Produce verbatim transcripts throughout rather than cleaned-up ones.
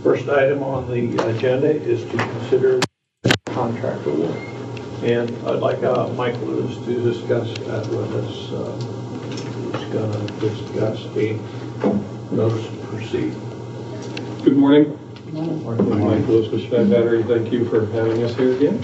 First item on the agenda is to consider contract award. And I'd like uh, Mike Lewis to discuss that with us. Um, he's going to discuss a notice to proceed. Good morning. Good morning. Mike Lewis with Schneid Battery. Thank you for having us here again.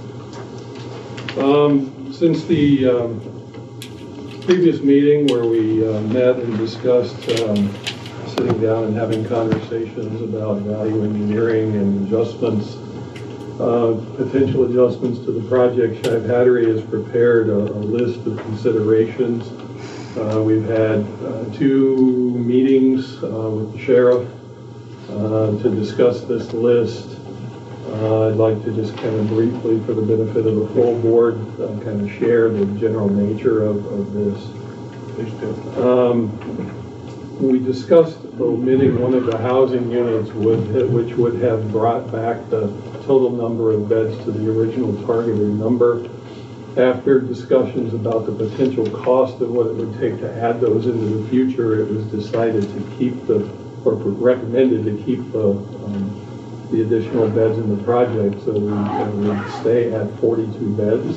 Um, since the um, previous meeting where we uh, met and discussed um, sitting down and having conversations about value engineering and adjustments, uh, potential adjustments to the project, Schneid Battery has prepared a, a list of considerations. Uh, we've had uh, two meetings uh, with the sheriff uh, to discuss this list. Uh, I'd like to just kind of briefly, for the benefit of the full board, uh, kind of share the general nature of, of this. Please do. Um, we discussed omitting one of the housing units would, which would have brought back the total number of beds to the original targeted number. After discussions about the potential cost of what it would take to add those into the future, it was decided to keep the, or recommended to keep the, um, the additional beds in the project, so we uh, would stay at forty-two beds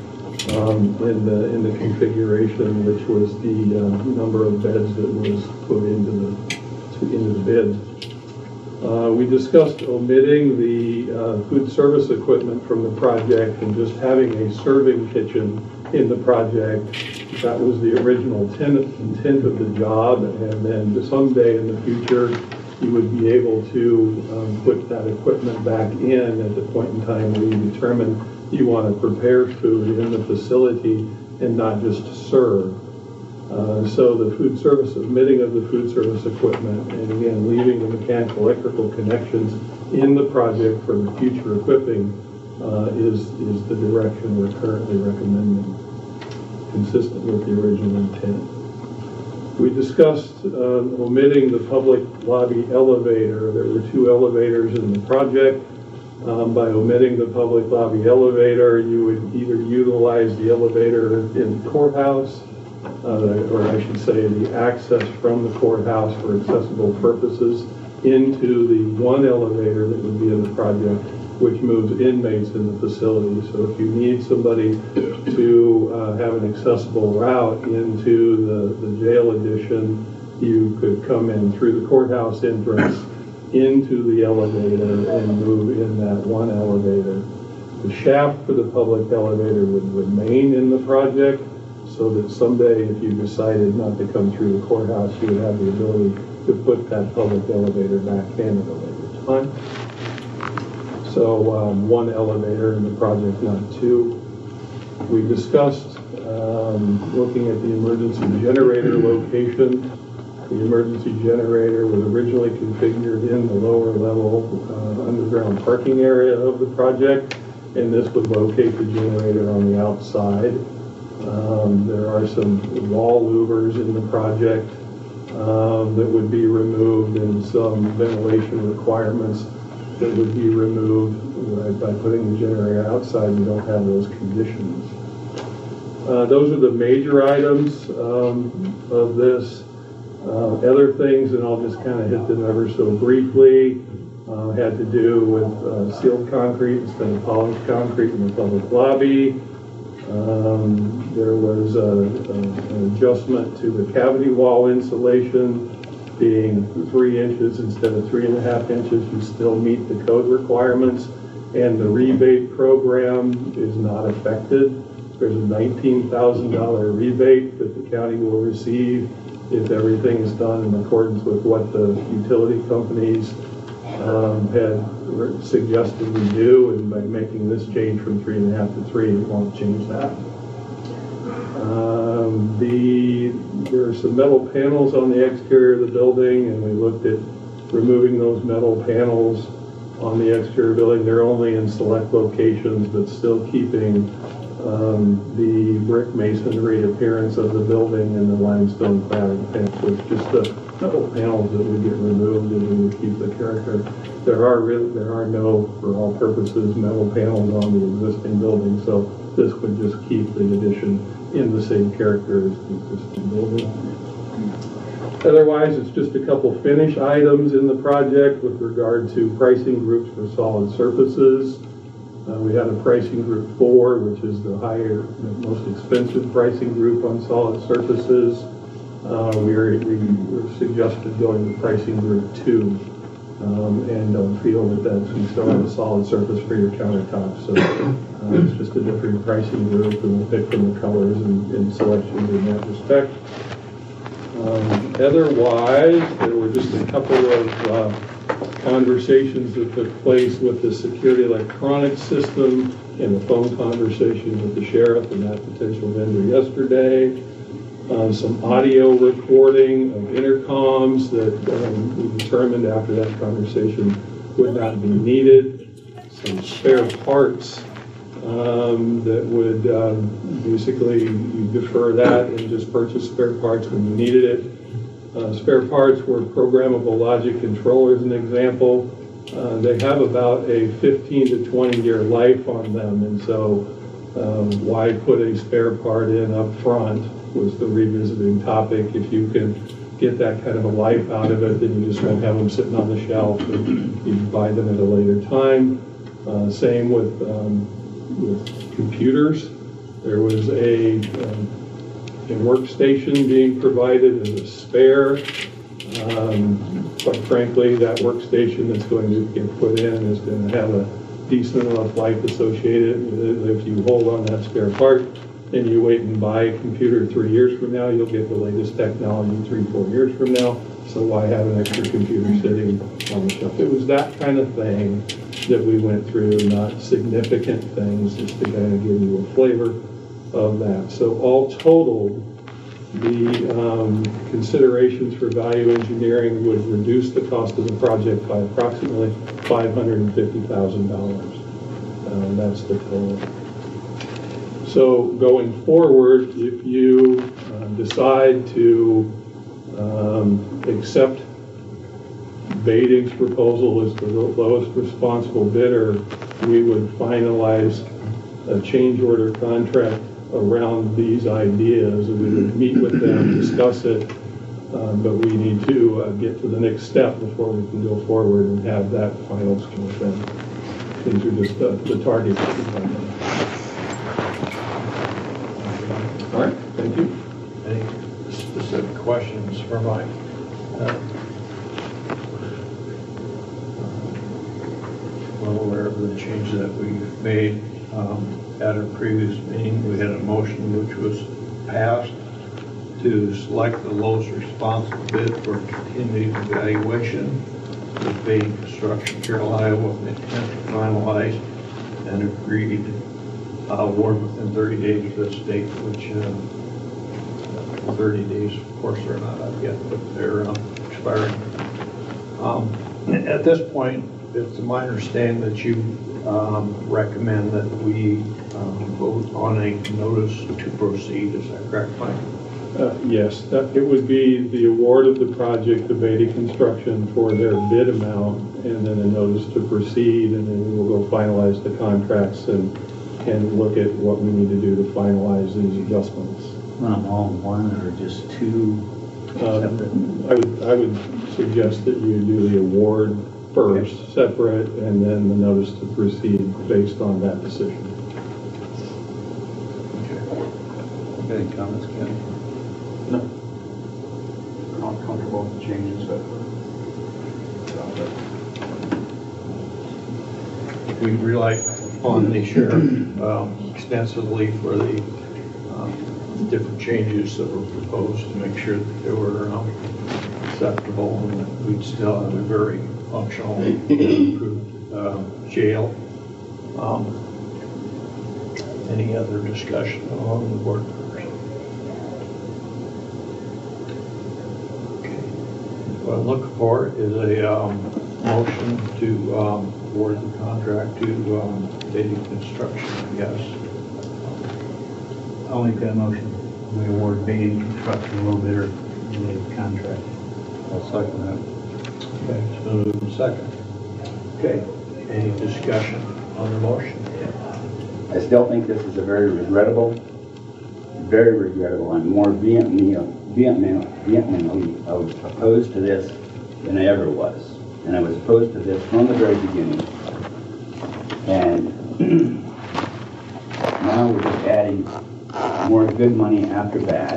um, in the in the configuration, which was the uh, number of beds that was put into the to, into the bid. Uh, we discussed omitting the uh, food service equipment from the project and just having a serving kitchen in the project. That was the original intent of the job, and then someday in the future you would be able to um, put that equipment back in at the point in time where you determine you want to prepare food in the facility and not just serve. Uh, so the food service, omitting of the food service equipment, and again, leaving the mechanical electrical connections in the project for the future equipping uh, is, is the direction we're currently recommending, consistent with the original intent. We discussed uh, omitting the public lobby elevator. There were two elevators in the project. Um, by omitting the public lobby elevator, you would either utilize the elevator in the courthouse, uh, or I should say the access from the courthouse for accessible purposes into the one elevator that would be in the project, which moves inmates in the facility. So if you need somebody to uh, have an accessible route into the, the jail addition, you could come in through the courthouse entrance into the elevator and move in that one elevator. The shaft for the public elevator would remain in the project, so that someday if you decided not to come through the courthouse, you would have the ability to put that public elevator back in at a later time. So um, one elevator in the project, not two. We discussed um, looking at the emergency generator location. The emergency generator was originally configured in the lower level uh, underground parking area of the project, and this would locate the generator on the outside. Um, there are some wall louvers in the project um, that would be removed, and some ventilation requirements that would be removed. By putting the generator outside, we don't have those conditions. Uh, those are the major items um, of this. Uh, other things, and I'll just kind of hit them ever so briefly, uh, had to do with uh, sealed concrete instead of polished concrete in the public lobby. Um, there was a, a, an adjustment to the cavity wall insulation, being three inches instead of three and a half inches. You still meet the code requirements, and the rebate program is not affected. There's a nineteen thousand dollar rebate that the county will receive if everything is done in accordance with what the utility companies um, had suggested we do, and by making this change from three and a half to three, it won't change that. Um, the there are some metal panels on the exterior of the building, and we looked at removing those metal panels on the exterior building. They're only in select locations, but still keeping um, the brick masonry appearance of the building and the limestone cladding fence. So it's just the metal panels that would get removed, and we would keep the character. There are really, there are no, for all purposes, metal panels on the existing building, so this would just keep the addition in the same character as the existing building. Otherwise, it's just a couple finish items in the project with regard to pricing groups for solid surfaces. Uh, we had a pricing group four, which is the higher, the most expensive pricing group on solid surfaces. Uh, we, were, we were suggested going to pricing group two, um, and don't feel that that's, we still have a solid surface for your countertop. So uh, it's just a different pricing group, and we'll pick from the colors and, and selections in that respect. Um, otherwise, there were just a couple of uh, conversations that took place with the security electronics system and the phone conversation with the sheriff and that potential vendor yesterday. Uh, some audio recording of intercoms that um, we determined after that conversation would not be needed. Some spare parts um, that would um, basically you defer that and just purchase spare parts when you needed it. Uh, spare parts were programmable logic controllers, an example. Uh, they have about a fifteen to twenty year life on them, and so um, why put a spare part in up front was the revisiting topic. If you can get that kind of a life out of it, then you just won't have them sitting on the shelf and you buy them at a later time. Uh, same with, um, with computers. There was a, um, a workstation being provided as a spare. Um, quite frankly, that workstation that's going to get put in is going to have a decent enough life associated with it. If you hold on that spare part, and you wait and buy a computer three years from now, you'll get the latest technology three, four years from now. So why have an extra computer sitting on the shelf? It was that kind of thing that we went through, not significant things, just to kind of give you a flavor of that. So all totaled, the um, considerations for value engineering would reduce the cost of the project by approximately five hundred fifty thousand dollars. Uh, that's the total. So going forward, if you uh, decide to um, accept Bading's proposal as the lowest responsible bidder, we would finalize a change order contract around these ideas, and we would meet with them, discuss it, um, but we need to uh, get to the next step before we can go forward and have that final score then. These are just uh, the targets that we're talking about. All right, thank you. Any specific questions for Mike? Uh, well aware of the change that we've made um, at our previous meeting. We had a motion which was passed to select the lowest responsible bid for continued evaluation with Bading Construction, Carroll, Iowa, with the intent to finalize and agreed uh, award within thirty days of this date, which uh, thirty days, of course, they're not up yet, but they're um, expiring. Um, at this point, it's my understanding that you um, recommend that we um, vote on a notice to proceed. Is that correct, Mike? Uh, yes, that, it would be the award of the project to Bading Construction for their bid amount, and then a notice to proceed, and then we'll go finalize the contracts and and look at what we need to do to finalize these adjustments. Want them all in one or just two separate? Um, I would I would suggest that you do the award first, okay, separate, and then the notice to proceed based on that decision. Okay. Any comments, Ken? No. I'm comfortable with the changes, but we rely on the sheriff um, extensively for the um, different changes that were proposed to make sure that they were um, acceptable and that we'd still have a very functional, improved uh, jail. Um, any other discussion along the board? Okay. What I'm looking for is a um, motion to um, award the contract to um, Bading Construction, I guess. I'll make that motion. We award Bading Construction low bidder the contract. I'll second that. Okay, so moved and second. Okay, any discussion on the motion? I still think this is a very regrettable, very regrettable. I'm more vehemently, vehemently, vehemently opposed to this than I ever was. And I was opposed to this from the very beginning. And now we're just adding more good money after bad.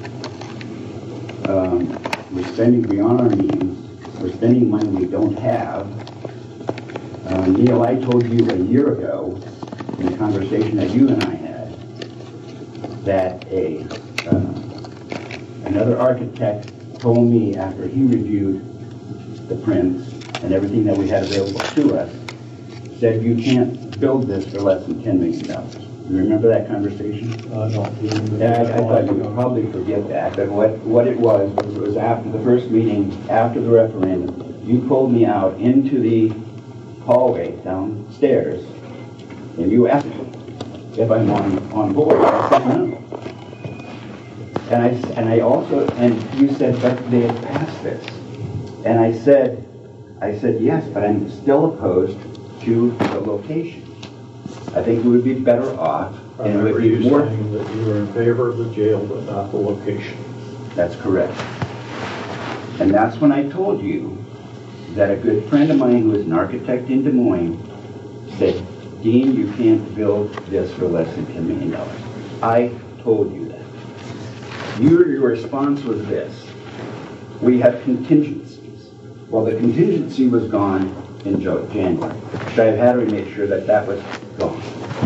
Um, we're spending beyond our means. We're spending money we don't have. Uh, Neil, I told you a year ago in the conversation that you and I had that a uh, another architect told me after he reviewed the prints and everything that we had available to us, said you can't build this for less than ten million dollars. You remember that conversation? Uh, no. Yeah, I, I thought you would probably forget that, but what, what it was, was it was after the first meeting, after the referendum, you pulled me out into the hallway downstairs, and you asked me if I'm on, on board. I said no. And I, and I also, and you said, but they had passed this. And I said, I said, yes, but I'm still opposed to the location. I think we would be better off, I and it would remember be you more. saying that you were in favor of the jail, but not the location. That's correct. And that's when I told you that a good friend of mine who is an architect in Des Moines said, Dean, you can't build this for less than ten million dollars. I told you that. Your, your response was this: we have contingencies. Well, the contingency was gone in January. So I had to make sure that that was gone.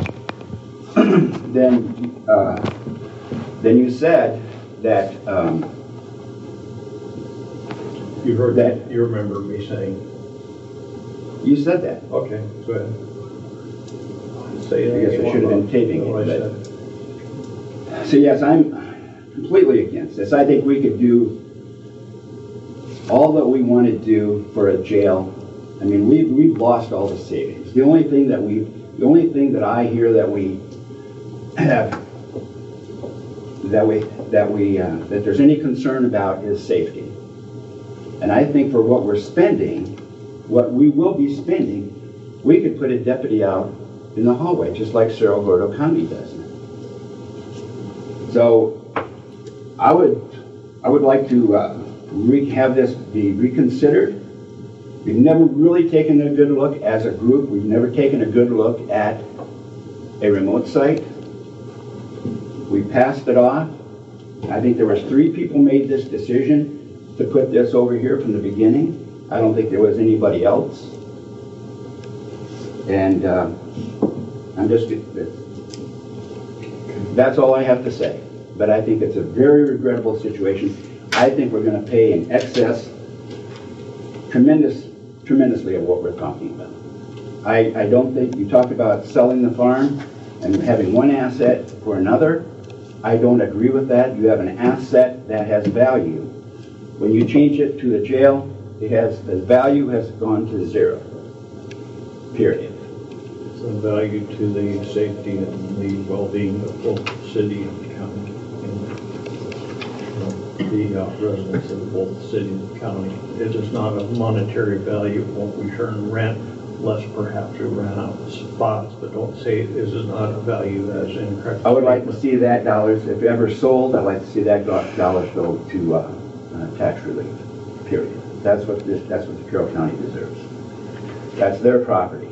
then, uh, then you said that um, You heard that, you remember me saying, you said that. okay, go ahead. Say I guess anything I should have been about taping what I it. said. But, so yes, I'm completely against this. I think we could do all that we want to do for a jail. I mean, we've, we've lost all the savings. The only thing that we, the only thing that I hear that we have, that we, that we, uh, that there's any concern about is safety. And I think for what we're spending, what we will be spending, we could put a deputy out in the hallway, just like Cerro Gordo County does now. So I would, I would like to uh, re have this be reconsidered. We've never really taken a good look as a group. We've never taken a good look at a remote site. We passed it off. I think there was three people made this decision to put this over here from the beginning. I don't think there was anybody else. And uh, I'm just, that's all I have to say. But I think it's a very regrettable situation. I think we're going to pay in excess, tremendous, tremendously of what we're talking about. I, I don't think, you talked about selling the farm and having one asset for another. I don't agree with that. You have an asset that has value. When you change it to the jail, it has, the value has gone to zero, period. The value to the safety and the well-being of both the city and the county, and the uh, residents of both the city and the county. It is not a monetary value. It won't return rent, unless perhaps we rent out spots, but don't say this is not a value as incorrect. I would like to see that dollars, if ever sold, I'd like to see that dollars go to uh, uh, tax relief, period. That's what this, that's what the Carroll County deserves. That's their property.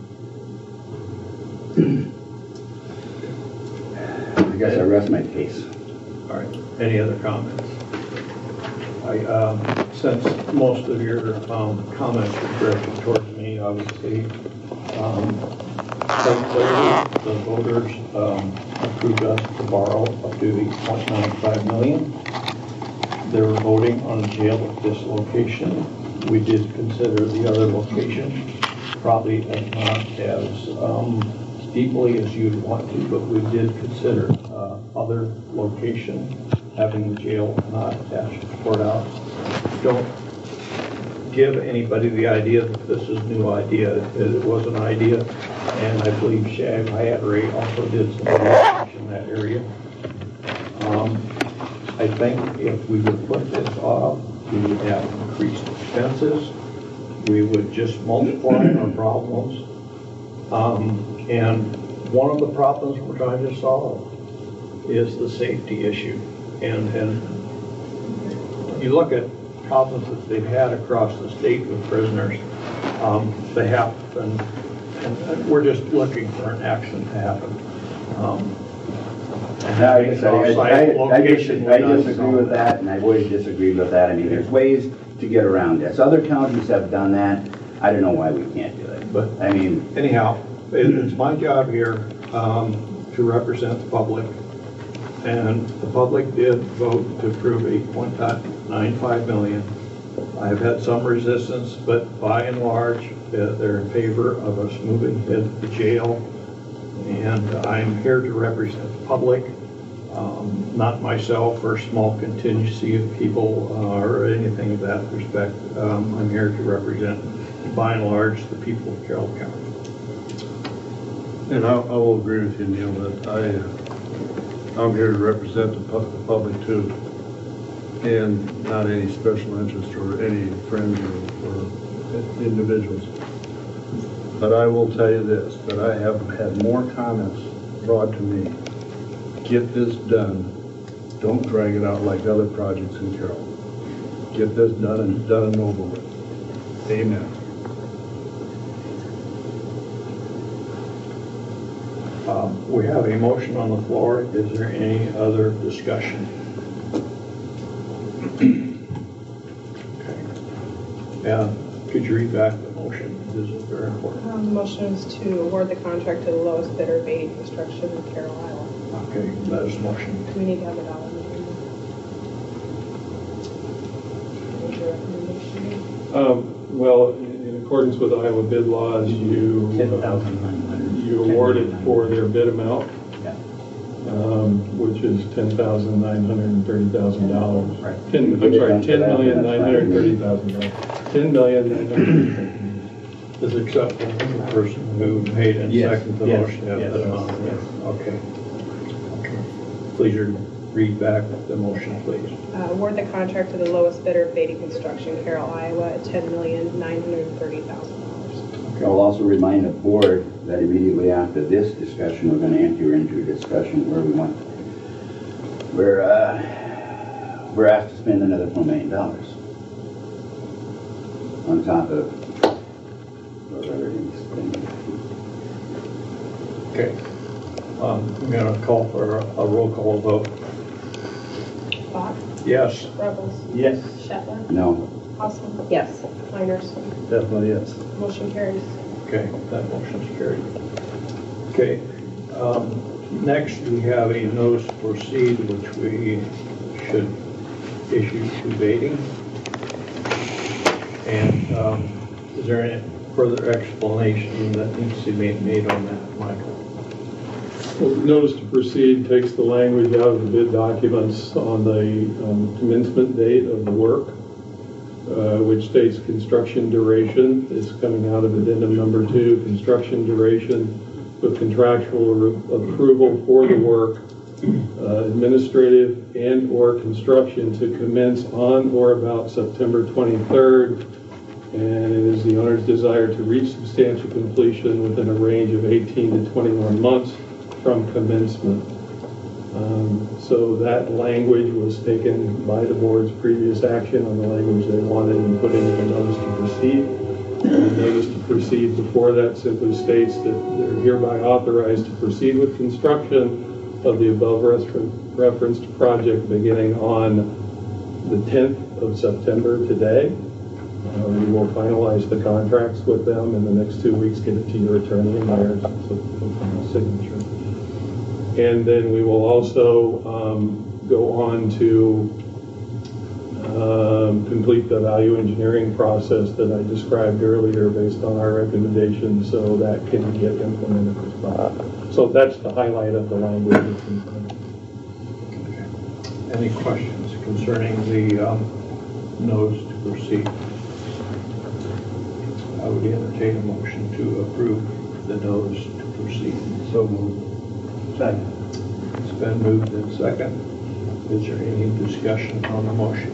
I guess I rest my case. All right. Any other comments? I, um, since most of your um, comments were directed towards me, obviously, um, quite clearly, the voters um, approved us to borrow up to eight point nine five million dollars. They were voting on a jail at this location. We did consider the other location, probably as not as um, deeply as you'd want to, but we did consider uh, other location, having the jail not attached to the courthouse. Don't give anybody the idea that this is a new idea. It was an idea, and I believe Shag Hyattery also did some research in that area. Um, I think if we would put this off, we would have increased expenses. We would just multiply our problems. Um, and one of the problems we're trying to solve is the safety issue. And, and you look at problems that they've had across the state with prisoners, um, they happen, and, and we're just looking for an action to happen. Um, and No, I, having guess an I, I, off-site I, location dis- would I not disagree solve with it. that, and I've always disagreed with that. I mean, there's ways to get around this. Other counties have done that. I don't know why we can't do it. But I mean, anyhow, it- it's my job here um, to represent the public, and the public did vote to approve eight point nine five million. I've had some resistance, but by and large, uh, they're in favor of us moving it to jail. And I'm here to represent the public, um, not myself or small contingency of people uh, or anything of that respect. Um, I'm here to represent, by and large, the people of Carroll County. And I, I will agree with you, Neil, that I, I'm here to represent the pub- the public too, and not any special interest or any friends or, or individuals. But I will tell you this, that I have had more comments brought to me, get this done, don't drag it out like other projects in Carroll. Get this done and done and over with. Amen. Um, We have a motion on the floor. Is there any other discussion? Okay. Yeah, could you read back the motion? This is very important. Um, the motion is to award the contract to the lowest bidder, Beatty Construction in Carroll, Iowa. Okay, that is motion. Do we need to have a dollar amount? What is your recommendation? Um, well, in in accordance with Iowa bid laws, you, ten thousand nine hundred. you awarded for their bid amount, Yeah. um, which is ten thousand nine hundred and thirty thousand dollars. Right. Ten, I'm sorry, ten million nine hundred and thirty thousand dollars. Ten million nine hundred and thirty. Is acceptable to the person who made and Yes, seconded the yes, motion? yes, that amount? yes. Okay. Okay. Please read back the motion, please. Uh, award the contract to the lowest bidder, Beatty Construction, Carroll, Iowa, at ten million nine hundred and thirty thousand dollars. I'll also remind the board that immediately after this discussion, we're going to enter into a discussion where we want, we're, uh, we're asked to spend another four million dollars on top of what we're already spending. Okay. Um, I'm going to call for a a roll call vote. Bach, Yes. Rebels, Yes. Shetler, No, Austin. Yes. Miners. Definitely yes. Motion carries. Okay, that motion's carried. Okay, um, next we have a notice to proceed, which we should issue to Beatty. And um, is there any further explanation that needs to be made on that, Michael? Well, the notice to proceed takes the language out of the bid documents on the um, commencement date of the work, uh, which states construction duration is coming out of addendum number two, construction duration with contractual re- approval for the work, uh, administrative and or construction to commence on or about September twenty-third. And it is the owner's desire to reach substantial completion within a range of eighteen to twenty-one months from commencement. Um, so that language was taken by the board's previous action on the language they wanted and put into the notice to proceed. And the notice to proceed before that simply states that they're hereby authorized to proceed with construction of the above refer- referenced project beginning on the tenth of September today. Uh, we will finalize the contracts with them in the next two weeks, get it to your attorney and theirs, so signature. And then we will also um, go on to um, complete the value engineering process that I described earlier based on our recommendations, so that can get implemented as well. So that's the highlight of the language that's in front of you. Any questions concerning the um, notice to proceed? I would entertain a motion to approve the notice to proceed. So moved. Second. It's been moved in second. Is there any discussion on the motion?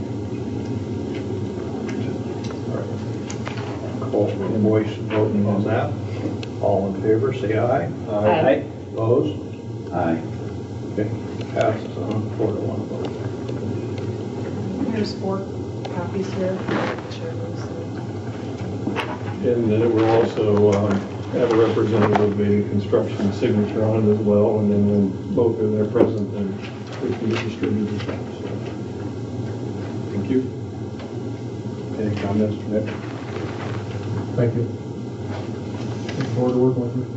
All right. Call for the voice voting on that. All in favor, say aye. Aye. Opposed? aye. Okay, passes on four to one vote. Here's four copies here. Share those. And then it will also um, have a representative of Beta Construction signature on it as well, and then when both are there present, then we can get distributed. So, thank you. Any comments from Nick? Thank you. Looking forward to working with you.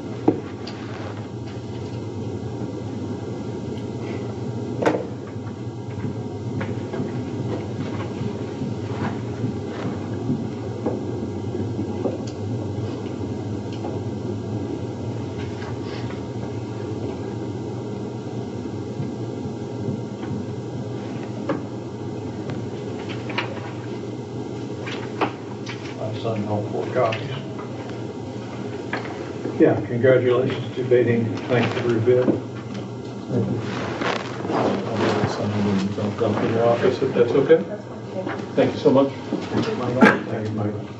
My son held four copies. Yeah, congratulations to Baiting. Thanks for your bid. I'll get it signed and drop it off in your office if that's okay. That's fine. Thank you so much. Thank you, Michael.